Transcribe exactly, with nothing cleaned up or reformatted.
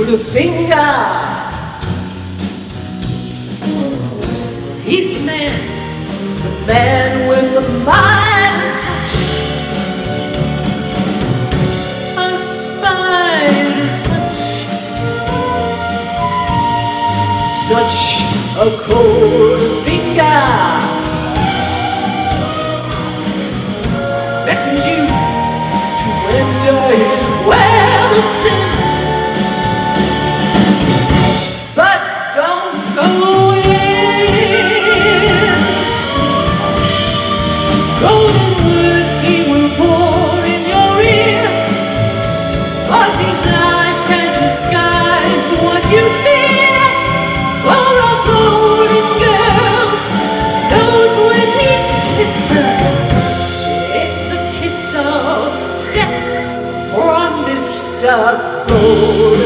the finger. He's the man, the man with the Midas touch, a spider's touch, such a cold finger beckons you to enter his web of sin. But don't go in. Golden words he will pour in your ear, but these lies can't disguise what you fear. For a golden girl knows when he's kissed her, it's the kiss of death for Mister Gold.